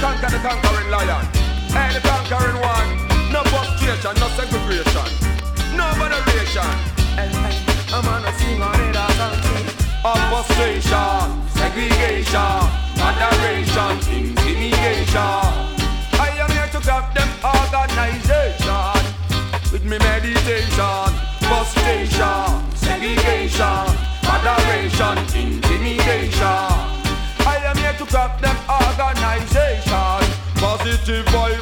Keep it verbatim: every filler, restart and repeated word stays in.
conquer the conquering lion. Hey, the conquering one. No frustration, no segregation, no moderation. Hey, hey, I'm gonna sing on it as I sing. Opposition, segregation, moderation, intimidation. I am here to grab them organization with me meditation, frustration, segregation, moderation, intimidation. I am here to grab them organization, positive vibration.